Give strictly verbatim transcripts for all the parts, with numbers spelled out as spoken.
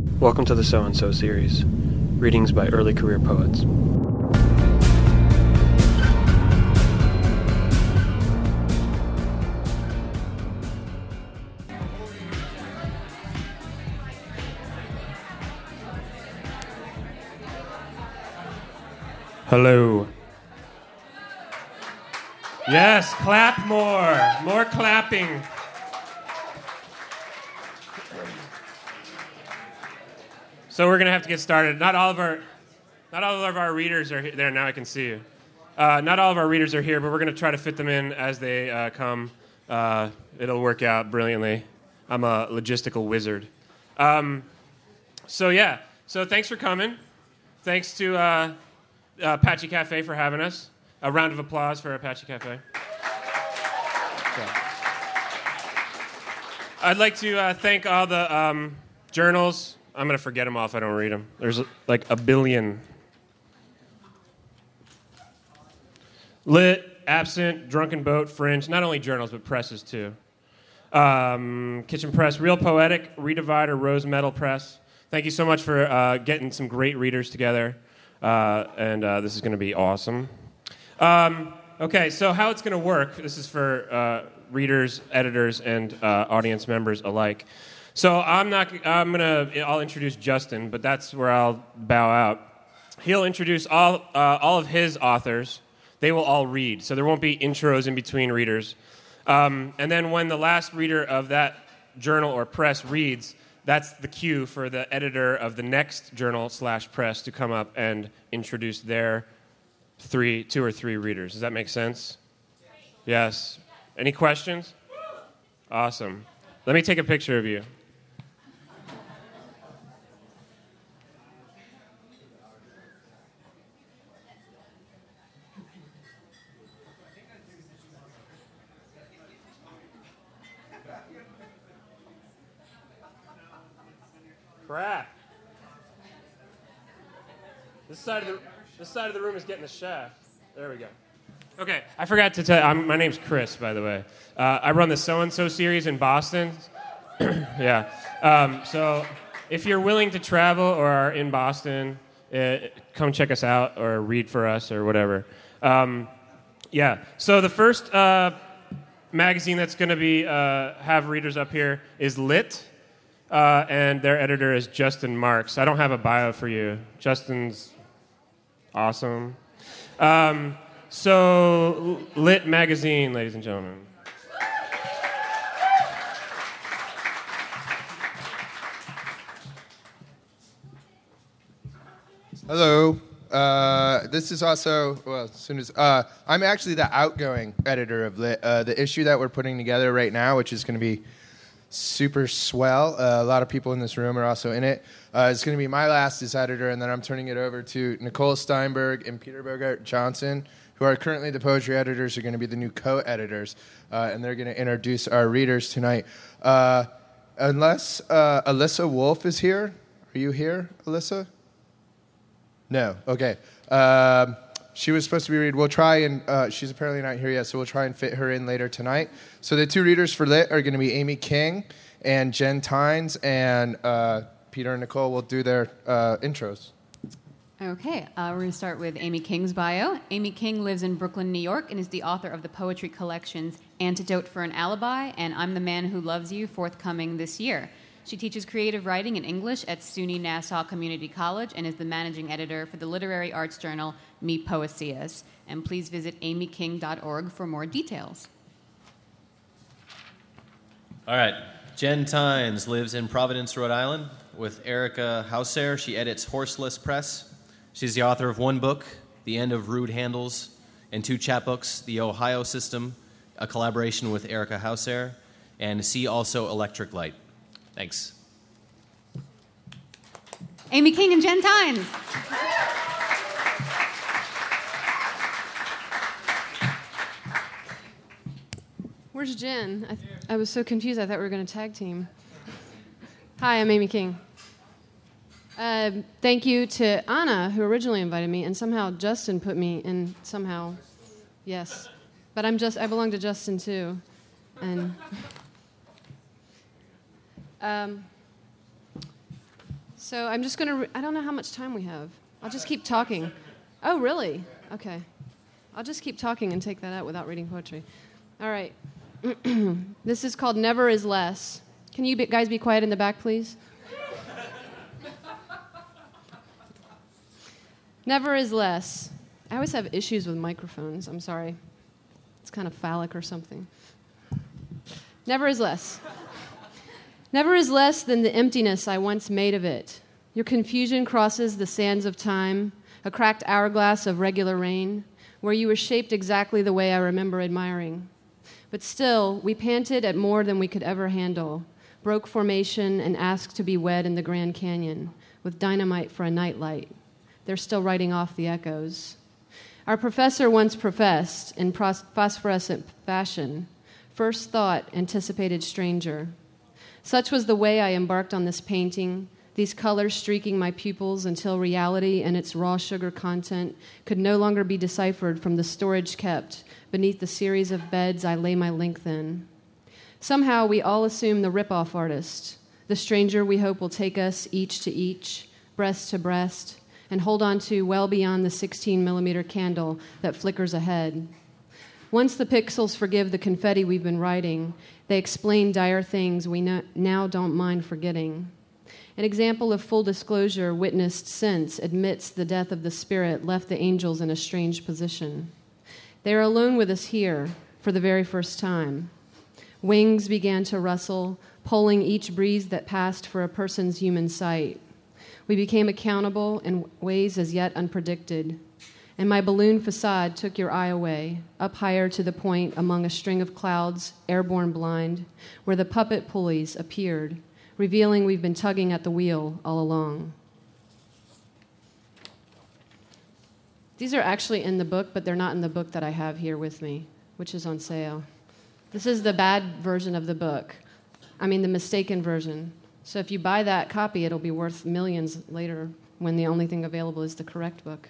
Welcome to the So-and-So series, readings by early career poets. Hello. Yes, clap more. More clapping. So we're gonna have to get started. Not all of our, not all of our readers are here. There now. I can see you. Uh, not all of our readers are here, but we're gonna try to fit them in as they uh, come. Uh, it'll work out brilliantly. I'm a logistical wizard. Um, so yeah. So thanks for coming. Thanks to uh, uh, Apache Cafe for having us. A round of applause for Apache Cafe. So. I'd like to uh, thank all the um, journals. I'm going to forget them all if I don't read them. There's like a billion. Lit, Absent, Drunken Boat, Fringe. Not only journals, but presses too. Um, Kitchen Press, Real Poetic, Redivider, Rose Metal Press. Thank you so much for uh, getting some great readers together. Uh, and uh, this is going to be awesome. Um, okay, so how it's going to work, this is for uh, readers, editors, and uh, audience members alike. So I'm not. I'm gonna. I'll introduce Justin, but that's where I'll bow out. He'll introduce all uh, all of his authors. They will all read, so there won't be intros in between readers. Um, and then when the last reader of that journal or press reads, that's the cue for the editor of the next journal slash press to come up and introduce their three, two or three readers. Does that make sense? Yes. Any questions? Awesome. Let me take a picture of you. Crap. This side of the this side of the room is getting the shaft. There we go. Okay, I forgot to tell you, I'm, my name's Chris, by the way. Uh, I run the So-and-So series in Boston. yeah. Um, so if you're willing to travel or are in Boston, uh, come check us out or read for us or whatever. Um, yeah. So the first uh, magazine that's going to be uh, have readers up here is Lit. Uh, and their editor is Justin Marks. I don't have a bio for you. Justin's awesome. Um, so, Lit Magazine, ladies and gentlemen. Hello. Uh, this is also, well, as soon as, uh, I'm actually the outgoing editor of Lit. Uh, the issue that we're putting together right now, which is going to be super swell. Uh, a lot of people in this room are also in it. Uh, it's going to be my last as editor, and then I'm turning it over to Nicole Steinberg and Peter Bogart Johnson, who are currently the poetry editors, are going to be the new co-editors, uh, and they're going to introduce our readers tonight. Uh, unless uh, Alyssa Wolf is here. Are you here, Alyssa? No. Okay. Um, She was supposed to be read. We'll try and, uh, she's apparently not here yet, so we'll try and fit her in later tonight. So the two readers for Lit are going to be Amy King and Jen Tynes, and uh, Peter and Nicole will do their uh, intros. Okay, uh, we're going to start with Amy King's bio. Amy King lives in Brooklyn, New York, and is the author of the poetry collections Antidote for an Alibi and I'm the Man Who Loves You, forthcoming this year. She teaches creative writing in English at SUNY Nassau Community College and is the managing editor for the literary arts journal Me Poesias. And please visit amy king dot org for more details. All right. Jen Tynes lives in Providence, Rhode Island with Erica Hauser. She edits Horseless Press. She's the author of one book, The End of Rude Handles, and two chapbooks, The Ohio System, a collaboration with Erica Hauser, and See Also Electric Light. Thanks. Amy King and Jen Tynes. Where's Jen? I, th- I was so confused. I thought we were going to tag team. Hi, I'm Amy King. Uh, thank you to Anna, who originally invited me, and somehow Justin put me in somehow. Yes. But I'm just, I belong to Justin, too. And... Um, So I'm just going to, re- I don't know how much time we have. I'll just keep talking. Oh, really? Okay. I'll just keep talking and take that out without reading poetry. All right. This is called Never Is Less. Can you be, guys be quiet in the back, please? Never is less. I always have issues with microphones. I'm sorry. It's kind of phallic or something. Never is less. Never is less than the emptiness I once made of it. Your confusion crosses the sands of time, a cracked hourglass of regular rain, where you were shaped exactly the way I remember admiring. But still, we panted at more than we could ever handle, broke formation and asked to be wed in the Grand Canyon, with dynamite for a nightlight. They're still writing off the echoes. Our professor once professed, in pros- phosphorescent fashion, first thought, anticipated stranger. Such was the way I embarked on this painting, these colors streaking my pupils until reality and its raw sugar content could no longer be deciphered from the storage kept beneath the series of beds I lay my length in. Somehow we all assume the rip-off artist, the stranger we hope will take us each to each, breast to breast, and hold on to well beyond the sixteen millimeter candle that flickers ahead. Once the pixels forgive the confetti we've been writing, they explain dire things we no- now don't mind forgetting. An example of full disclosure witnessed since admits the death of the spirit left the angels in a strange position. They are alone with us here for the very first time. Wings began to rustle, pulling each breeze that passed for a person's human sight. We became accountable in ways as yet unpredicted. And my balloon facade took your eye away, up higher to the point among a string of clouds, airborne blind, where the puppet pulleys appeared, revealing we've been tugging at the wheel all along. These are actually in the book, but they're not in the book that I have here with me, which is on sale. This is the bad version of the book. I mean, the mistaken version. So if you buy that copy, it'll be worth millions later when the only thing available is the correct book.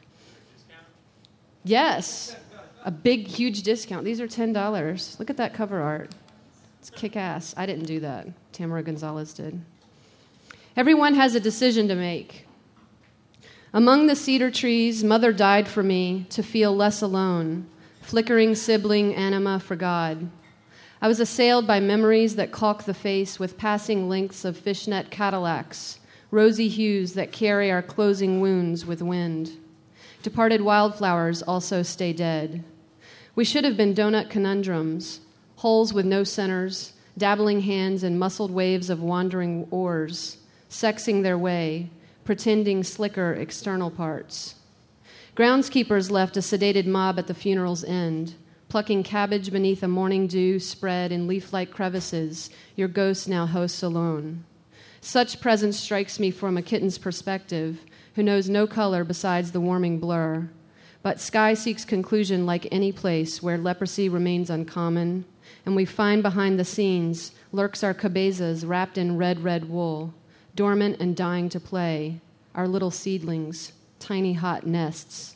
Yes, a big, huge discount. These are ten dollars. Look at that cover art. It's kick-ass. I didn't do that. Tamara Gonzalez did. Everyone has a decision to make. Among the cedar trees, Mother died for me to feel less alone, flickering sibling anima for God. I was assailed by memories that caulk the face with passing lengths of fishnet Cadillacs, rosy hues that carry our closing wounds with wind. Departed wildflowers also stay dead. We should have been donut conundrums, holes with no centers, dabbling hands in muscled waves of wandering oars, sexing their way, pretending slicker external parts. Groundskeepers left a sedated mob at the funeral's end, plucking cabbage beneath a morning dew spread in leaf-like crevices, your ghost now hosts alone. Such presence strikes me from a kitten's perspective, who knows no color besides the warming blur. But sky seeks conclusion like any place where leprosy remains uncommon, and we find behind the scenes lurks our cabezas wrapped in red, red wool, dormant and dying to play, our little seedlings, tiny hot nests.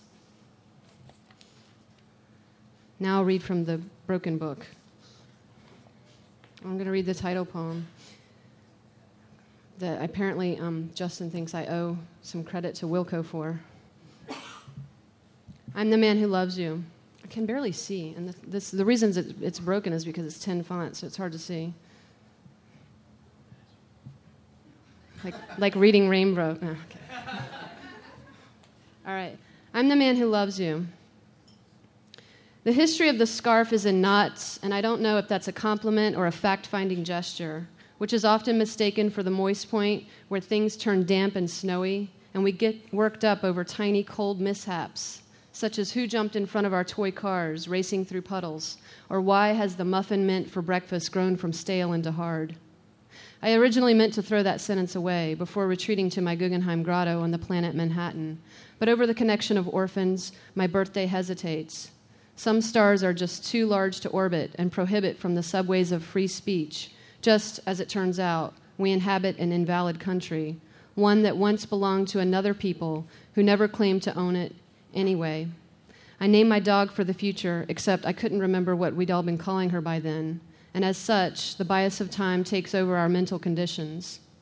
Now I'll read from the Broken Book. I'm going to read the title poem that apparently um, Justin thinks I owe some credit to Wilco for. I'm the man who loves you. I can barely see, and the, this, the reasons it, it's broken is because it's ten fonts, so it's hard to see. Like, like reading Rainbow. No, okay. All right. I'm the man who loves you. The history of the scarf is in knots, and I don't know if that's a compliment or a fact-finding gesture, which is often mistaken for the moist point where things turn damp and snowy, and we get worked up over tiny cold mishaps, such as who jumped in front of our toy cars racing through puddles, or why has the muffin mint for breakfast grown from stale into hard. I originally meant to throw that sentence away before retreating to my Guggenheim grotto on the planet Manhattan, but over the connection of orphans, my birthday hesitates. Some stars are just too large to orbit and prohibit from the subways of free speech. Just as it turns out, we inhabit an invalid country, one that once belonged to another people who never claimed to own it anyway. I named my dog for the future, except I couldn't remember what we'd all been calling her by then, and as such, the bias of time takes over our mental conditions.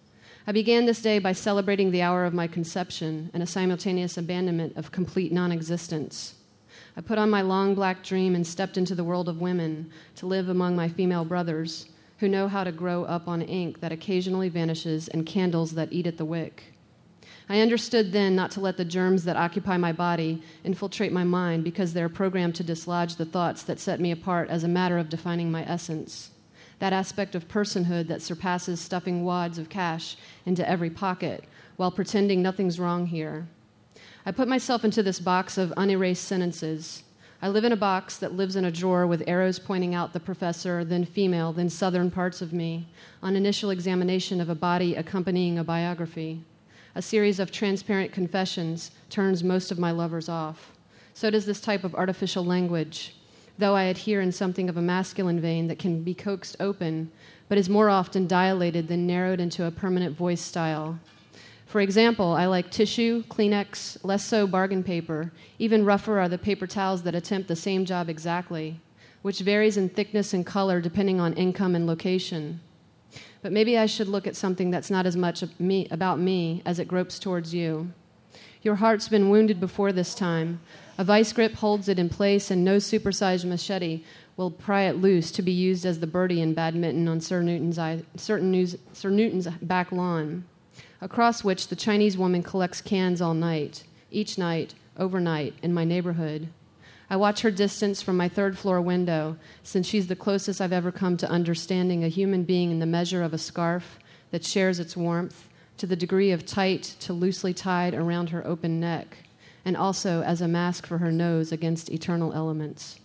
I began this day by celebrating the hour of my conception and a simultaneous abandonment of complete non-existence. I put on my long black dream and stepped into the world of women to live among my female brothers who know how to grow up on ink that occasionally vanishes and candles that eat at the wick. I understood then not to let the germs that occupy my body infiltrate my mind because they are programmed to dislodge the thoughts that set me apart as a matter of defining my essence, that aspect of personhood that surpasses stuffing wads of cash into every pocket while pretending nothing's wrong here. I put myself into this box of unerased sentences. I live in a box that lives in a drawer with arrows pointing out the professor, then female, then southern parts of me, on initial examination of a body accompanying a biography. A series of transparent confessions turns most of my lovers off. So does this type of artificial language, though I adhere in something of a masculine vein that can be coaxed open, but is more often dilated than narrowed into a permanent voice style. For example, I like tissue, Kleenex, less so bargain paper. Even rougher are the paper towels that attempt the same job exactly, which varies in thickness and color depending on income and location. But maybe I should look at something that's not as much me, about me as it gropes towards you. Your heart's been wounded before this time. A vice grip holds it in place, and no supersized machete will pry it loose to be used as the birdie in badminton on Sir Newton's, Sir News, Sir Newton's back lawn, across which the Chinese woman collects cans all night, each night, overnight, in my neighborhood. I watch her distance from my third-floor window, since she's the closest I've ever come to understanding a human being in the measure of a scarf that shares its warmth, to the degree of tight to loosely tied around her open neck, and also as a mask for her nose against eternal elements.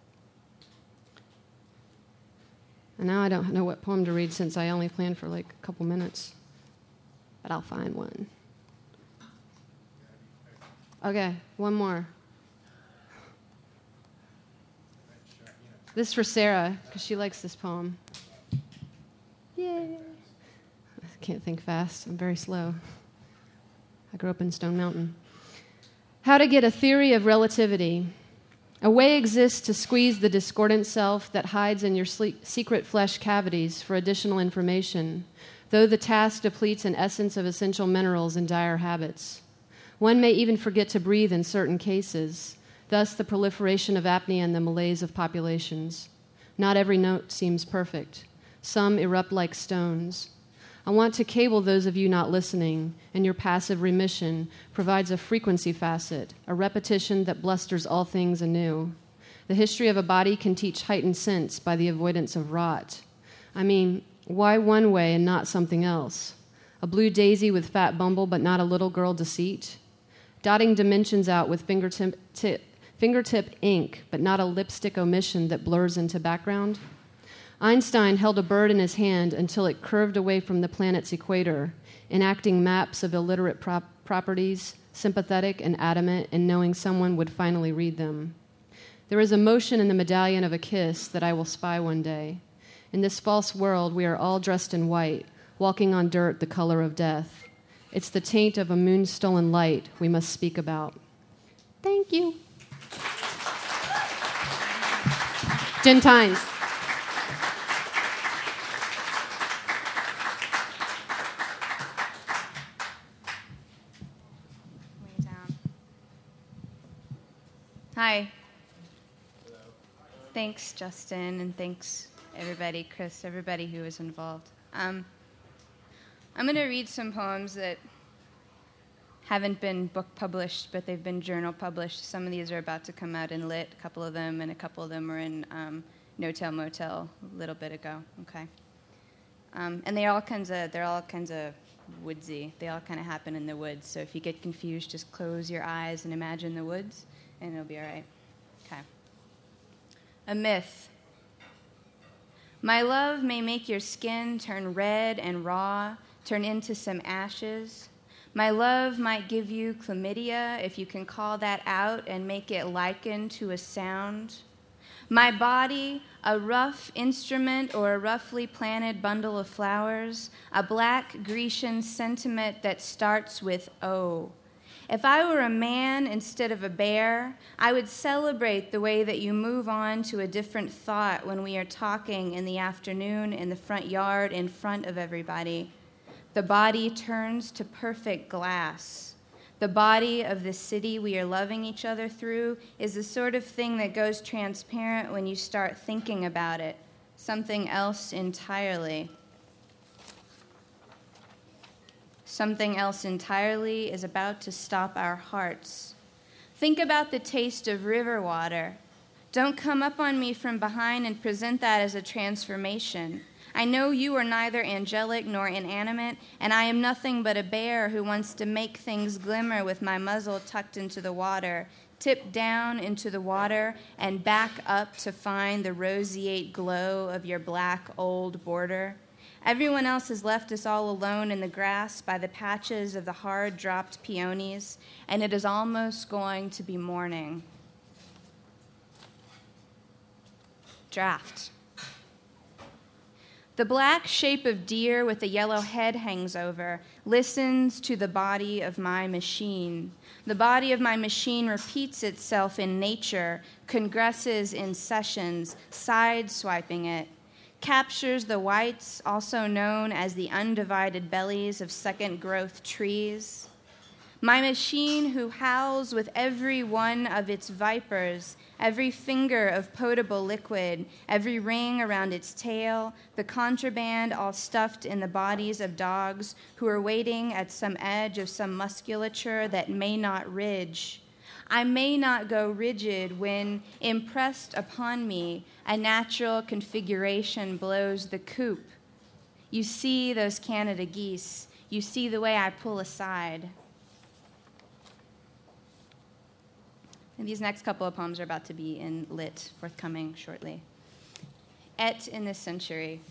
And now I don't know what poem to read since I only planned for like a couple minutes. But I'll find one. Okay, one more. This is for Sarah, because she likes this poem. Yay! I can't think fast. I'm very slow. I grew up in Stone Mountain. How to get a theory of relativity. A way exists to squeeze the discordant self that hides in your sleep, secret flesh cavities for additional information, though the task depletes an essence of essential minerals and dire habits. One may even forget to breathe in certain cases, thus the proliferation of apnea and the malaise of populations. Not every note seems perfect. Some erupt like stones. I want to cable those of you not listening, and your passive remission provides a frequency facet, a repetition that blusters all things anew. The history of a body can teach heightened sense by the avoidance of rot. I mean, why one way and not something else? A blue daisy with fat bumble but not a little girl deceit? Dotting dimensions out with fingertip, tip, fingertip ink but not a lipstick omission that blurs into background? Einstein held a bird in his hand until it curved away from the planet's equator, enacting maps of illiterate prop- properties, sympathetic and adamant in knowing someone would finally read them. There is a motion in the medallion of a kiss that I will spy one day. In this false world, we are all dressed in white, walking on dirt the color of death. It's the taint of a moon-stolen light we must speak about. Thank you. Jen Tynes. Way down. Hi. Hello. Thanks, Justin, and thanks, everybody, Chris, everybody who was involved. Um, I'm going to read some poems that haven't been book published, but they've been journal published. Some of these are about to come out in Lit, a couple of them, and a couple of them are in um, No Tell Motel a little bit ago. Okay, um, and they all kinds of they're all kinds of woodsy. They all kind of happen in the woods. So if you get confused, just close your eyes and imagine the woods, and it'll be all right. Okay. A myth. My love may make your skin turn red and raw, turn into some ashes. My love might give you chlamydia, if you can call that out and make it liken to a sound. My body, a rough instrument or a roughly planted bundle of flowers, a black Grecian sentiment that starts with O. If I were a man instead of a bear, I would celebrate the way that you move on to a different thought when we are talking in the afternoon in the front yard in front of everybody. The body turns to perfect glass. The body of the city we are loving each other through is the sort of thing that goes transparent when you start thinking about it, something else entirely. Something else entirely is about to stop our hearts. Think about the taste of river water. Don't come up on me from behind and present that as a transformation. I know you are neither angelic nor inanimate, and I am nothing but a bear who wants to make things glimmer with my muzzle tucked into the water, tip down into the water, and back up to find the roseate glow of your black old border. Everyone else has left us all alone in the grass by the patches of the hard-dropped peonies, and it is almost going to be morning. Draft. The black shape of deer with the yellow head hangs over, listens to the body of my machine. The body of my machine repeats itself in nature, congresses in sessions, side-swiping it, captures the whites, also known as the undivided bellies of second-growth trees. My machine who howls with every one of its vipers, every finger of potable liquid, every ring around its tail, the contraband all stuffed in the bodies of dogs who are waiting at some edge of some musculature that may not ridge. I may not go rigid when, impressed upon me, a natural configuration blows the coop. You see those Canada geese. You see the way I pull aside. And these next couple of poems are about to be in Lit, forthcoming shortly. Et in this century.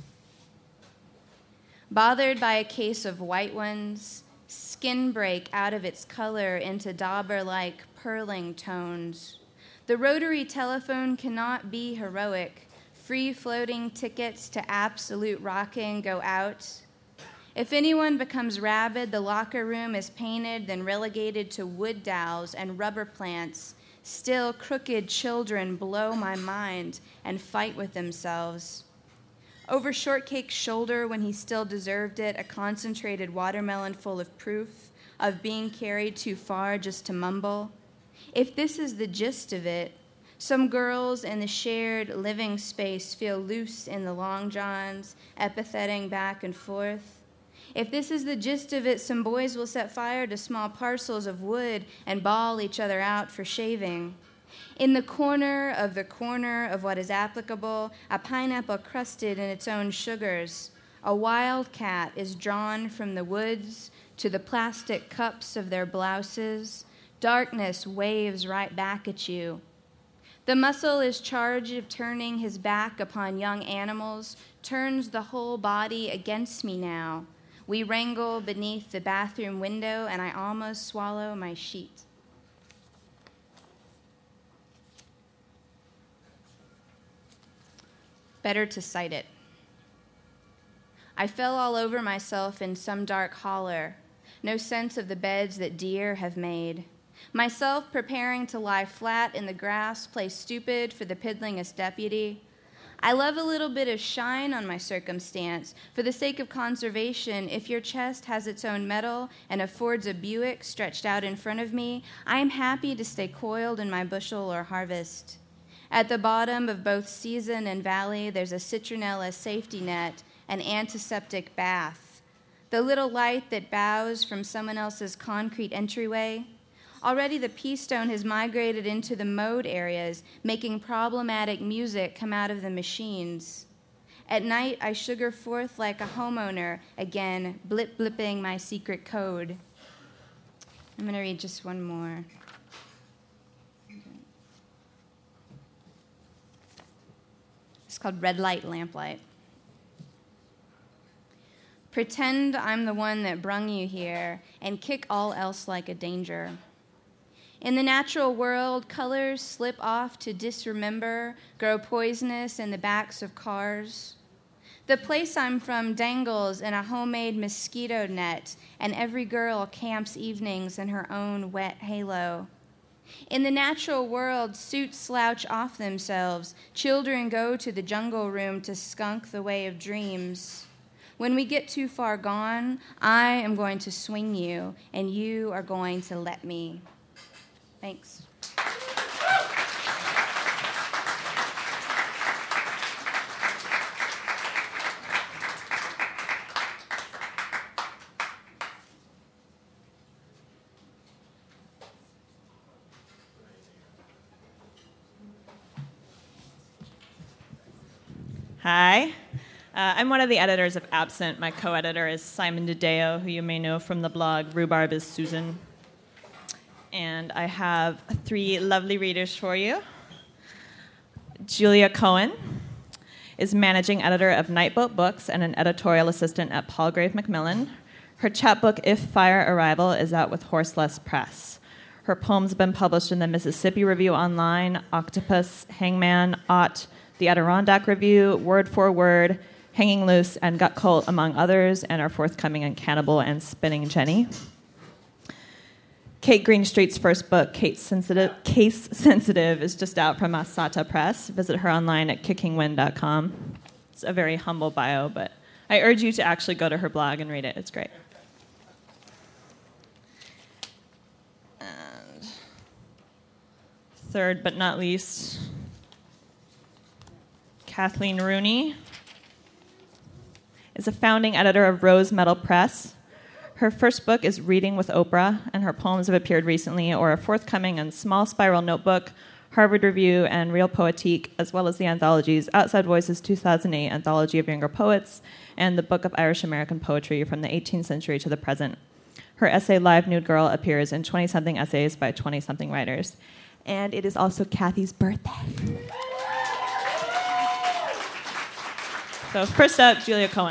Bothered by a case of white ones, skin break out of its color into dauber-like purling tones. The rotary telephone cannot be heroic. Free-floating tickets to absolute rocking go out. If anyone becomes rabid, the locker room is painted, then relegated to wood dowels and rubber plants. Still, crooked children blow my mind and fight with themselves. Over Shortcake's shoulder, when he still deserved it, a concentrated watermelon full of proof of being carried too far just to mumble. If this is the gist of it, some girls in the shared living space feel loose in the long johns, epitheting back and forth. If this is the gist of it, some boys will set fire to small parcels of wood and bawl each other out for shaving. In the corner of the corner of what is applicable, a pineapple crusted in its own sugars, a wildcat is drawn from the woods to the plastic cups of their blouses. Darkness waves right back at you. The muscle is charged of turning his back upon young animals, turns the whole body against me now. We wrangle beneath the bathroom window, and I almost swallow my sheet. Better to cite it. I fell all over myself in some dark holler, no sense of the beds that deer have made. Myself preparing to lie flat in the grass, play stupid for the piddlingest deputy. I love a little bit of shine on my circumstance. For the sake of conservation, if your chest has its own metal and affords a Buick stretched out in front of me, I am happy to stay coiled in my bushel or harvest. At the bottom of both season and valley, there's a citronella safety net, an antiseptic bath. The little light that bows from someone else's concrete entryway. Already the pea stone has migrated into the mode areas, making problematic music come out of the machines. At night, I sugar forth like a homeowner, again, blip-blipping my secret code. I'm going to read just one more. It's called Red Light, Lamplight. Pretend I'm the one that brung you here, and kick all else like a danger. In the natural world, colors slip off to disremember, grow poisonous in the backs of cars. The place I'm from dangles in a homemade mosquito net, and every girl camps evenings in her own wet halo. In the natural world, suits slouch off themselves. Children go to the jungle room to skunk the way of dreams. When we get too far gone, I am going to swing you, and you are going to let me. Thanks. Hi. Uh, I'm one of the editors of Absent. My co-editor is Simon DeDeo, who you may know from the blog Rhubarb is Susan. And I have three lovely readers for you. Julia Cohen is managing editor of Nightboat Books and an editorial assistant at Palgrave Macmillan. Her chapbook, If Fire Arrival, is out with Horseless Press. Her poems have been published in the Mississippi Review Online, Octopus, Hangman, Ott, the Adirondack Review, Word for Word, Hanging Loose, and Gut Cult, among others, and are forthcoming in Cannibal and Spinning Jenny. Kate Greenstreet's first book, Case Sensitive, Case Sensitive, is just out from Asata Press. Visit her online at kicking wind dot com. It's a very humble bio, but I urge you to actually go to her blog and read it. It's great. And third but not least, Kathleen Rooney is a founding editor of Rose Metal Press. Her first book is Reading with Oprah, and her poems have appeared recently or are forthcoming in Small Spiral Notebook, Harvard Review, and Real Poetique, as well as the anthologies Outside Voices two thousand eight Anthology of Younger Poets and the Book of Irish American Poetry from the eighteenth century to the present. Her essay Live Nude Girl appears in twenty-something essays by twenty-something writers. And it is also Kathy's birthday. So first up, Julia Cohen.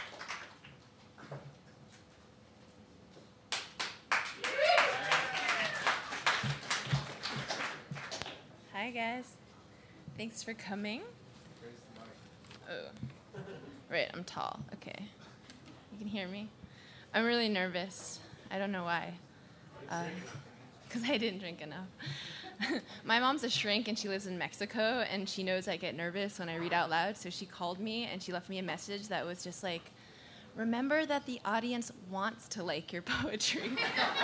Hi, guys. Thanks for coming. Oh, right, I'm tall. Okay. You can hear me? I'm really nervous. I don't know why. Because uh, I didn't drink enough. My mom's a shrink, and she lives in Mexico, and she knows I get nervous when I read out loud, so she called me, and she left me a message that was just like, remember that the audience wants to like your poetry.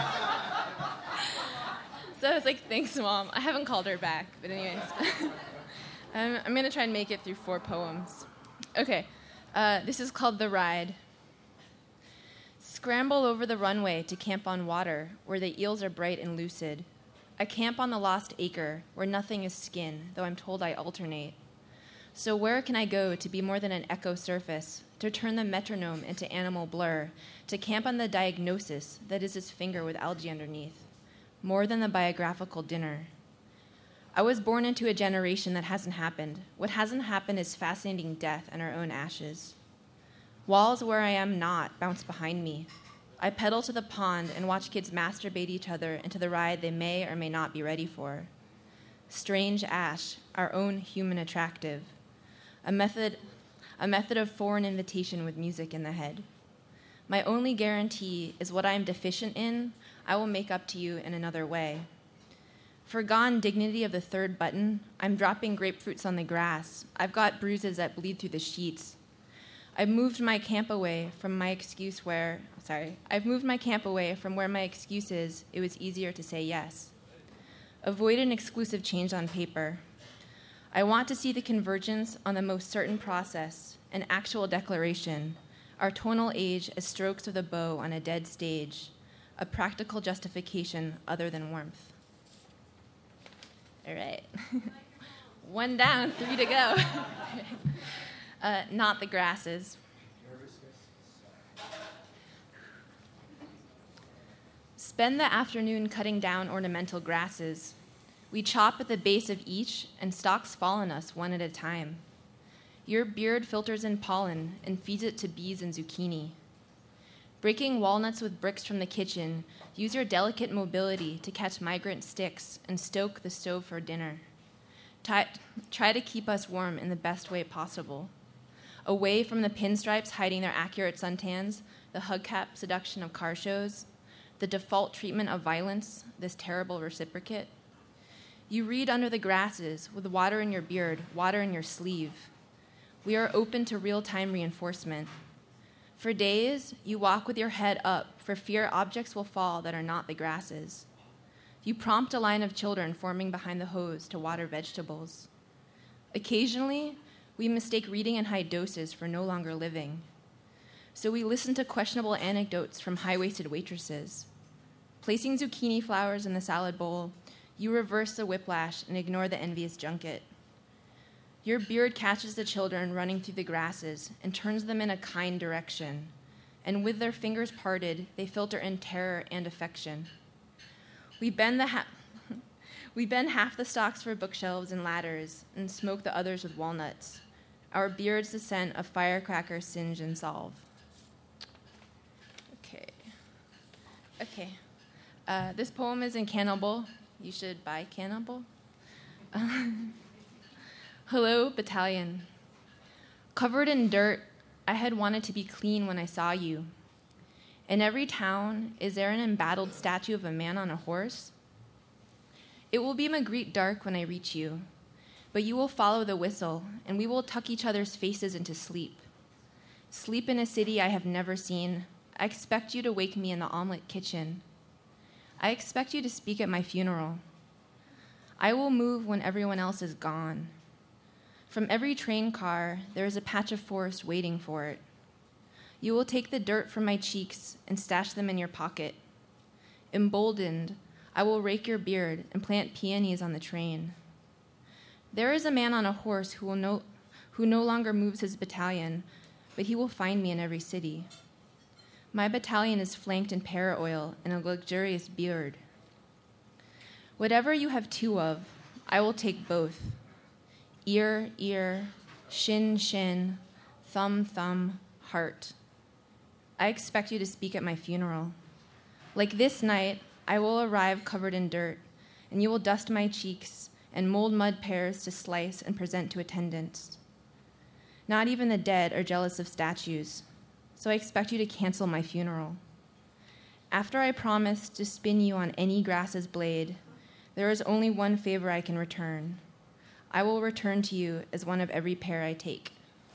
So I was like, thanks, Mom. I haven't called her back, but anyways. um, I'm going to try and make it through four poems. Okay, uh, this is called The Ride. Scramble over the runway to camp on water, where the eels are bright and lucid. I camp on the lost acre, where nothing is skin, though I'm told I alternate. So where can I go to be more than an echo surface, to turn the metronome into animal blur, to camp on the diagnosis that is his finger with algae underneath, more than the biographical dinner? I was born into a generation that hasn't happened. What hasn't happened is fascinating death and our own ashes. Walls where I am not bounce behind me. I pedal to the pond and watch kids masturbate each other into the ride they may or may not be ready for. Strange ash, our own human attractive. A method, a method of foreign invitation with music in the head. My only guarantee is what I am deficient in, I will make up to you in another way. Forgone dignity of the third button, I'm dropping grapefruits on the grass. I've got bruises that bleed through the sheets. I've moved my camp away from my excuse where, sorry, I've moved my camp away from where my excuse is, it was easier to say yes. Avoid an exclusive change on paper. I want to see the convergence on the most certain process, an actual declaration, our tonal age as strokes of the bow on a dead stage, a practical justification other than warmth. All right. One down, three to go. Uh, not the grasses. Spend the afternoon cutting down ornamental grasses. We chop at the base of each, and stalks fall on us one at a time. Your beard filters in pollen and feeds it to bees and zucchini. Breaking walnuts with bricks from the kitchen, use your delicate mobility to catch migrant sticks and stoke the stove for dinner. Try, try to keep us warm in the best way possible. Away from the pinstripes hiding their accurate suntans, the hubcap seduction of car shows, the default treatment of violence, this terrible reciprocate. You read under the grasses with water in your beard, water in your sleeve. We are open to real-time reinforcement. For days, you walk with your head up for fear objects will fall that are not the grasses. You prompt a line of children forming behind the hose to water vegetables. Occasionally, we mistake reading in high doses for no longer living. So we listen to questionable anecdotes from high-waisted waitresses. Placing zucchini flowers in the salad bowl, you reverse the whiplash and ignore the envious junket. Your beard catches the children running through the grasses and turns them in a kind direction, and with their fingers parted, they filter in terror and affection. We bend, the ha- we bend half the stalks for bookshelves and ladders and smoke the others with walnuts. Our beards the scent of firecrackers singe and solve. Okay. Okay. Uh, this poem is in Cannibal. You should buy Cannibal. Uh, Hello, battalion. Covered in dirt, I had wanted to be clean when I saw you. In every town, is there an embattled statue of a man on a horse? It will be Magritte dark when I reach you, but you will follow the whistle, and we will tuck each other's faces into sleep. Sleep in a city I have never seen. I expect you to wake me in the omelet kitchen. I expect you to speak at my funeral. I will move when everyone else is gone. From every train car, there is a patch of forest waiting for it. You will take the dirt from my cheeks and stash them in your pocket. Emboldened, I will rake your beard and plant peonies on the train. There is a man on a horse who will no, who no longer moves his battalion, but he will find me in every city. My battalion is flanked in para oil and a luxurious beard. Whatever you have two of, I will take both. Ear, ear, shin, shin, thumb, thumb, heart. I expect you to speak at my funeral. Like this night, I will arrive covered in dirt, and you will dust my cheeks and mold mud pears to slice and present to attendants. Not even the dead are jealous of statues, so I expect you to cancel my funeral. After I promise to spin you on any grass's blade, there is only one favor I can return. I will return to you as one of every pair I take.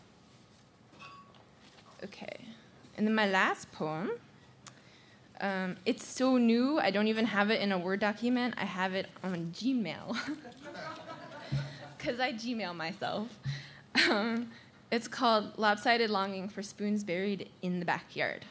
Okay. And then my last poem, um, it's so new, I don't even have it in a Word document. I have it on Gmail. Because I Gmail myself. Um, it's called Lopsided Longing for Spoons Buried in the Backyard.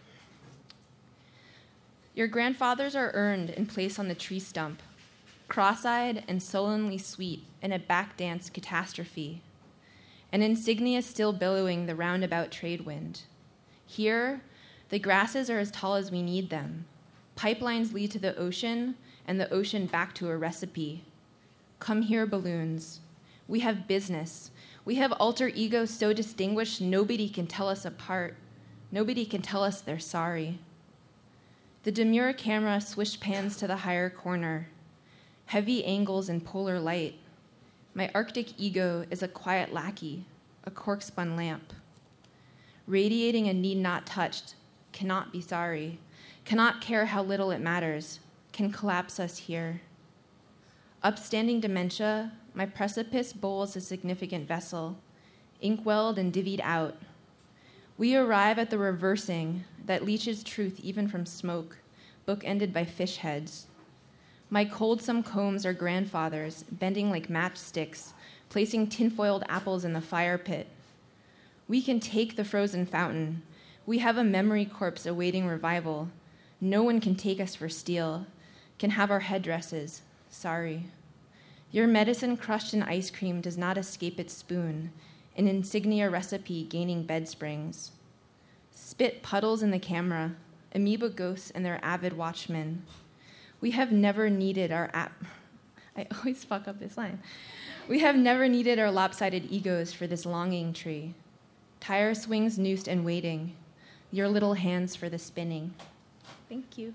Your grandfathers are urned and placed on the tree stump, cross-eyed and sullenly sweet in a back-dance catastrophe, an insignia still billowing the roundabout trade wind. Here, the grasses are as tall as we need them. Pipelines lead to the ocean, and the ocean back to a recipe. Come here, balloons. We have business. We have alter egos so distinguished nobody can tell us apart. Nobody can tell us they're sorry. The demure camera swish pans to the higher corner. Heavy angles in polar light. My Arctic ego is a quiet lackey, a cork-spun lamp. Radiating a need not touched, cannot be sorry, cannot care how little it matters, can collapse us here. Upstanding dementia, my precipice bowls a significant vessel, inkwelled and divvied out. We arrive at the reversing that leaches truth even from smoke, bookended by fish heads. My coldsome combs are grandfathers, bending like matchsticks, placing tinfoiled apples in the fire pit. We can take the frozen fountain. We have a memory corpse awaiting revival. No one can take us for steel, can have our headdresses. Sorry. Your medicine crushed in ice cream does not escape its spoon, an insignia recipe gaining bed springs. Spit puddles in the camera, amoeba ghosts and their avid watchmen. We have never needed our app. I always fuck up this line. We have never needed our lopsided egos for this longing tree. Tire swings noosed and waiting. Your little hands for the spinning. Thank you.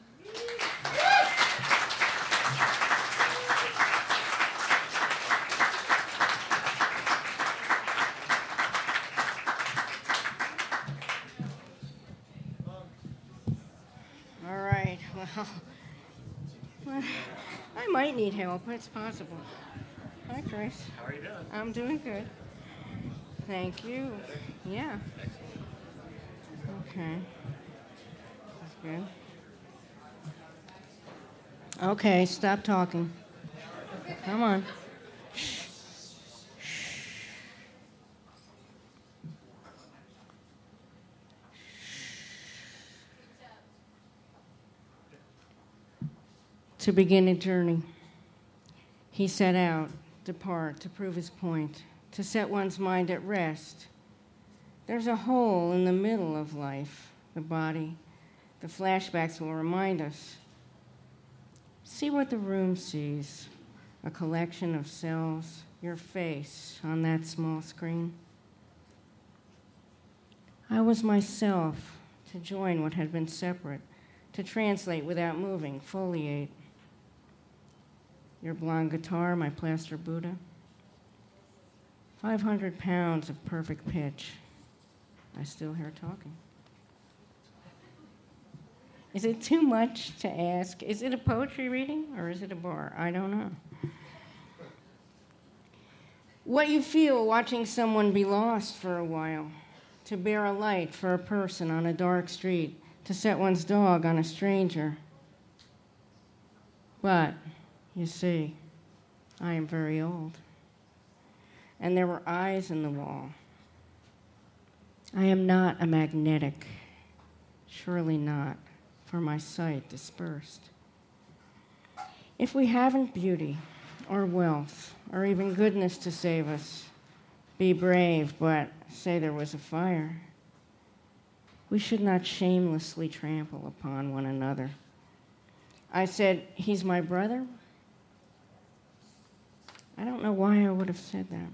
All right, well, I might need help. It's possible. Hi, Chris. How are you doing? I'm doing good. Thank you. Yeah. Okay. That's good. Okay, stop talking. Come on. To begin a journey, he set out, depart, to prove his point, to set one's mind at rest. There's a hole in the middle of life, the body. The flashbacks will remind us. See what the room sees, a collection of cells, your face on that small screen. I was myself, to join what had been separate, to translate without moving, foliate. Your blonde guitar, my plaster Buddha. five hundred pounds of perfect pitch. I still hear talking. Is it too much to ask? Is it a poetry reading or is it a bar? I don't know. What you feel watching someone be lost for a while, to bear a light for a person on a dark street, to set one's dog on a stranger. But, you see, I am very old. And there were eyes in the wall. I am not a magnetic, surely not, for my sight dispersed. If we haven't beauty or wealth or even goodness to save us, be brave, but say there was a fire. We should not shamelessly trample upon one another. I said, he's my brother. I don't know why I would have said that.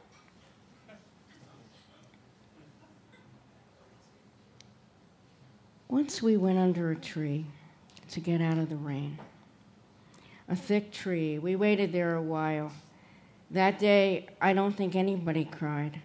Once we went under a tree to get out of the rain. A thick tree. We waited there a while. That day, I don't think anybody cried.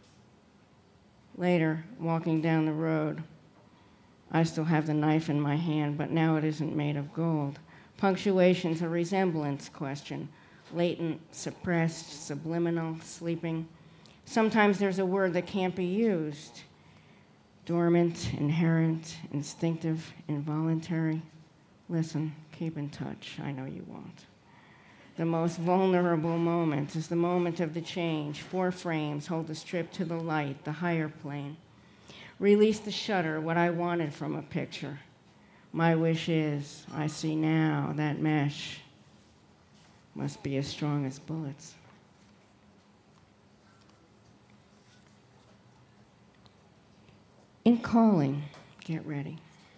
Later, walking down the road, I still have the knife in my hand, but now it isn't made of gold. Punctuation's a resemblance question. Latent, suppressed, subliminal, sleeping. Sometimes there's a word that can't be used. Dormant, inherent, instinctive, involuntary. Listen, keep in touch. I know you won't. The most vulnerable moment is the moment of the change. Four frames hold the strip to the light, the higher plane. Release the shutter, what I wanted from a picture. My wish is, I see now, that mesh must be as strong as bullets. In calling, get ready.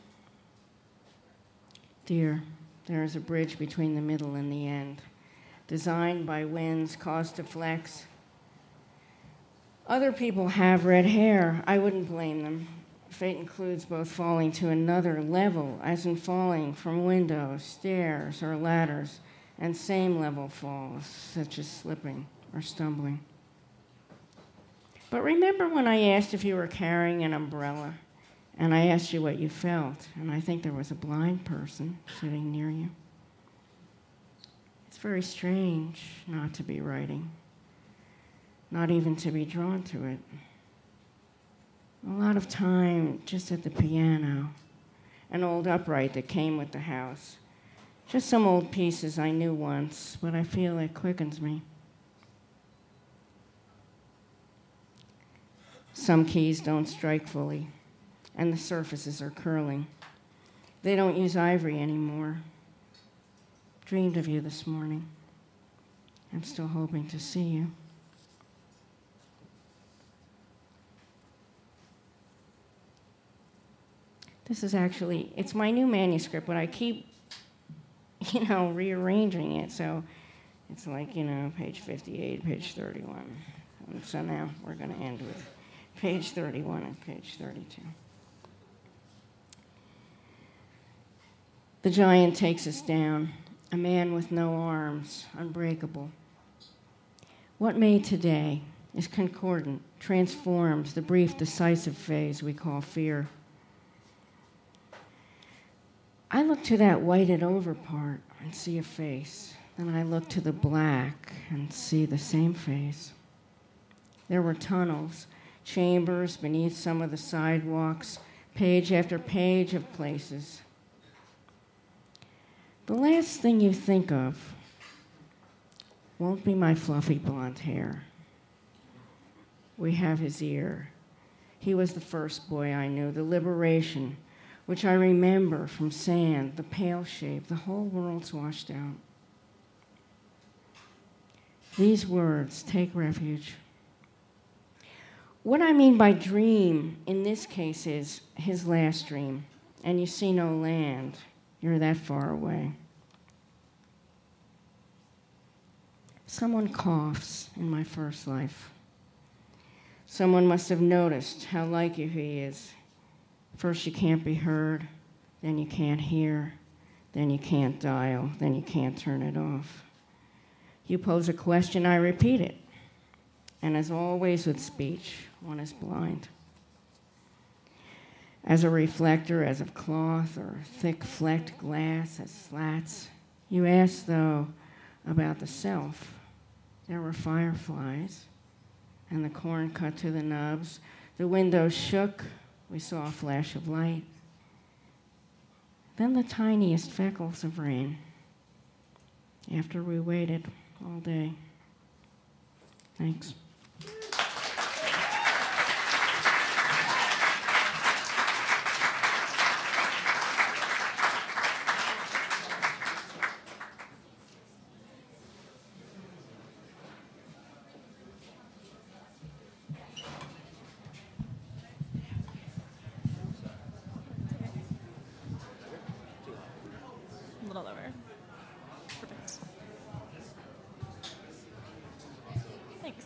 Dear, there is a bridge between the middle and the end, designed by winds caused to flex. Other people have red hair. I wouldn't blame them. Fate includes both falling to another level, as in falling from windows, stairs, or ladders, and same level falls, such as slipping or stumbling. But remember when I asked if you were carrying an umbrella, and I asked you what you felt, and I think there was a blind person sitting near you. It's very strange not to be writing, not even to be drawn to it. A lot of time just at the piano, an old upright that came with the house. Just some old pieces I knew once, but I feel it quickens me. Some keys don't strike fully, and the surfaces are curling. They don't use ivory anymore. Dreamed of you this morning. I'm still hoping to see you. This is actually, it's my new manuscript, but I keep, you know, rearranging it. So it's like, you know, page fifty-eight, page thirty-one. And so now we're going to end with page thirty-one and page thirty-two. The giant takes us down, a man with no arms, unbreakable. What made today is concordant, transforms the brief, decisive phase we call fear. I look to that whited over part and see a face. Then I look to the black and see the same face. There were tunnels, chambers beneath some of the sidewalks, page after page of places. The last thing you think of won't be my fluffy blonde hair. We have his ear. He was the first boy I knew, the liberation, which I remember from sand, the pale shape, the whole world's washed out. These words, take refuge. What I mean by dream in this case is his last dream, and you see no land. You're that far away. Someone coughs in my first life. Someone must have noticed how like you he is. First you can't be heard, then you can't hear, then you can't dial, then you can't turn it off. You pose a question, I repeat it. And as always with speech, one is blind. As a reflector, as of cloth or thick flecked glass, as slats, you ask, though, about the self. There were fireflies, and the corn cut to the nubs. The windows shook. We saw a flash of light. Then the tiniest freckles of rain. After we waited all day. Thanks. A little lower. Perfect. Thanks.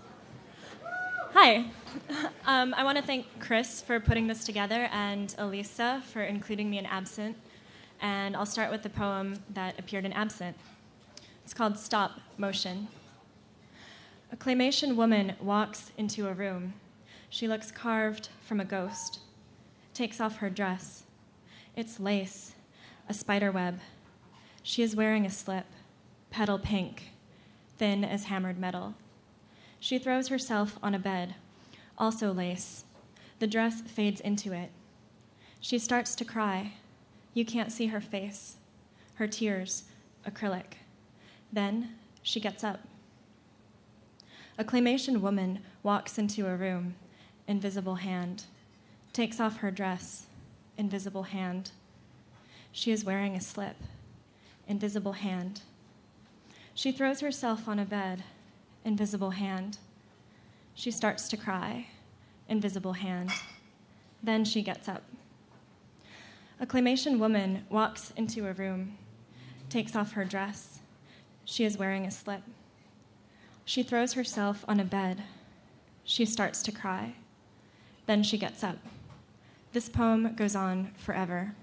Hi. Um, I want to thank Chris for putting this together and Elisa for including me in Absent. And I'll start with the poem that appeared in Absent. It's called Stop Motion. A claymation woman walks into a room. She looks carved from a ghost. Takes off her dress. It's lace, a spider web. She is wearing a slip, petal pink, thin as hammered metal. She throws herself on a bed, also lace. The dress fades into it. She starts to cry. You can't see her face. Her tears, acrylic. Then she gets up. A claymation woman walks into a room, invisible hand. Takes off her dress, invisible hand. She is wearing a slip, invisible hand. She throws herself on a bed, invisible hand. She starts to cry, invisible hand. Then she gets up. A claymation woman walks into a room, takes off her dress. She is wearing a slip. She throws herself on a bed. She starts to cry. Then she gets up. This poem goes on forever.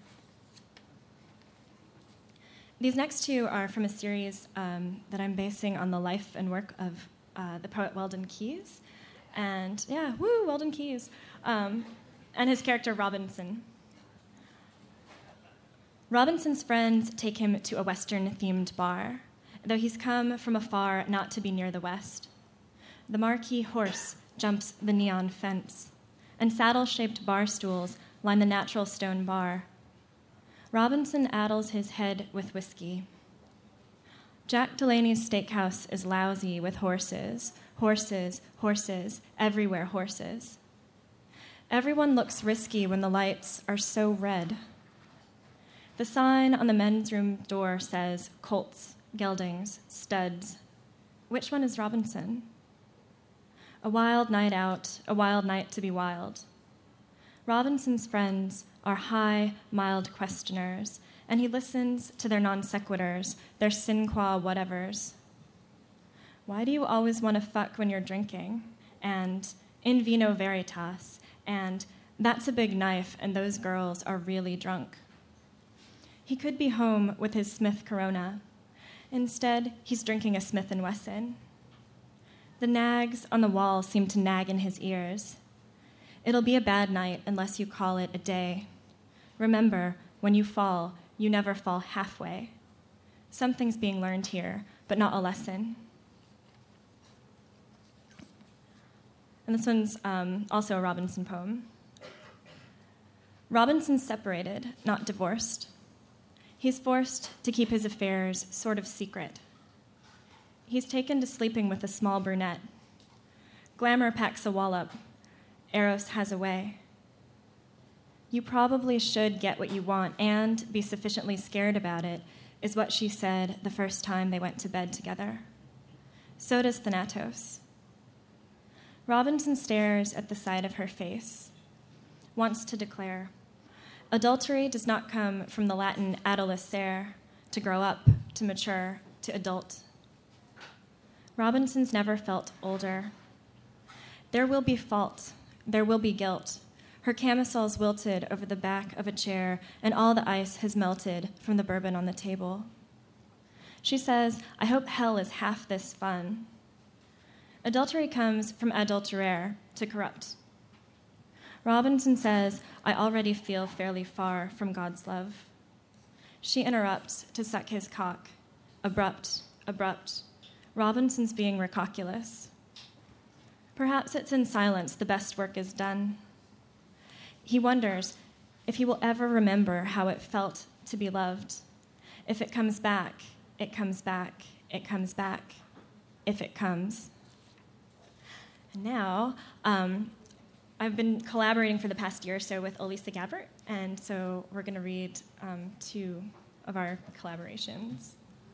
These next two are from a series um, that I'm basing on the life and work of uh, the poet Weldon Keys. And yeah, woo, Weldon Keys. Um, and his character Robinson. Robinson's friends take him to a Western-themed bar, though he's come from afar not to be near the West. The marquee horse jumps the neon fence, and saddle-shaped bar stools line the natural stone bar. Robinson addles his head with whiskey. Jack Delaney's steakhouse is lousy with horses, horses, horses, everywhere horses. Everyone looks risky when the lights are so red. The sign on the men's room door says Colts, geldings, studs. Which one is Robinson? A wild night out, a wild night to be wild. Robinson's friends are high, mild questioners, and he listens to their non sequiturs, their sin qua whatevers. Why do you always want to fuck when you're drinking? And in vino veritas, and that's a big knife, and those girls are really drunk. He could be home with his Smith Corona. Instead, he's drinking a Smith and Wesson. The nags on the wall seem to nag in his ears. It'll be a bad night unless you call it a day. Remember, when you fall, you never fall halfway. Something's being learned here, but not a lesson. And this one's um, also a Robinson poem. Robinson's separated, not divorced. He's forced to keep his affairs sort of secret. He's taken to sleeping with a small brunette. Glamour packs a wallop. Eros has a way. You probably should get what you want and be sufficiently scared about it, is what she said the first time they went to bed together. So does Thanatos. Robinson stares at the side of her face, wants to declare, adultery does not come from the Latin adolescere, to grow up, to mature, to adult. Robinson's never felt older. There will be fault, there will be guilt. Her camisole's wilted over the back of a chair, and all the ice has melted from the bourbon on the table. She says, I hope hell is half this fun. Adultery comes from adulterare, to corrupt. Robinson says, I already feel fairly far from God's love. She interrupts to suck his cock. Abrupt, abrupt. Robinson's being recalculous. Perhaps it's in silence the best work is done. He wonders if he will ever remember how it felt to be loved. If it comes back, it comes back, it comes back, if it comes. And now, um, I've been collaborating for the past year or so with Elisa Gabbert, and so we're going to read um, two of our collaborations.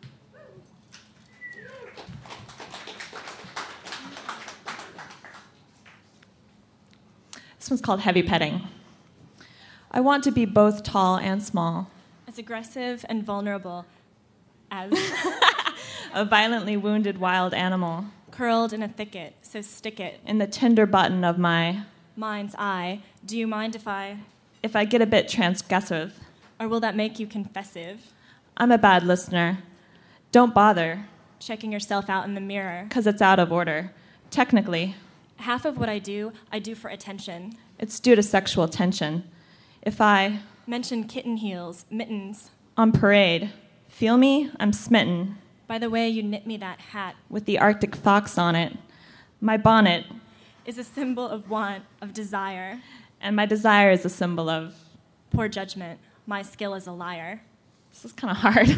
This one's called Heavy Petting. I want to be both tall and small. As aggressive and vulnerable as a violently wounded wild animal. Curled in a thicket, so stick it. In the tender button of my mind's eye. Do you mind if I... If I get a bit transgressive? Or will that make you confessive? I'm a bad listener. Don't bother. Checking yourself out in the mirror. Because it's out of order. Technically. Half of what I do, I do for attention. It's due to sexual tension. If I... Mention kitten heels, mittens. On parade. Feel me? I'm smitten. By the way you knit me that hat. With the Arctic fox on it. My bonnet. Is a symbol of want, of desire. And my desire is a symbol of... Poor judgment. My skill is a liar. This is kind of hard.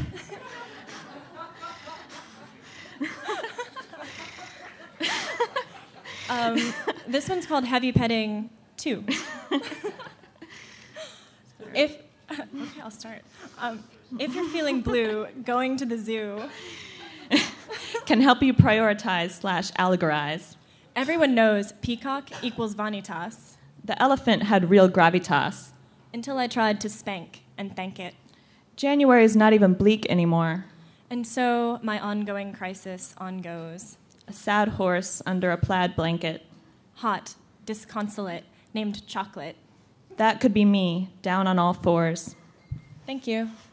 um, this one's called Heavy Petting two. If... Okay, I'll start. Um, if you're feeling blue, going to the zoo... can help you prioritize slash allegorize. Everyone knows peacock equals vanitas. The elephant had real gravitas. Until I tried to spank and thank it. January is not even bleak anymore. And so my ongoing crisis on goes. A sad horse under a plaid blanket. Hot, disconsolate, named Chocolate. That could be me, down on all fours. Thank you.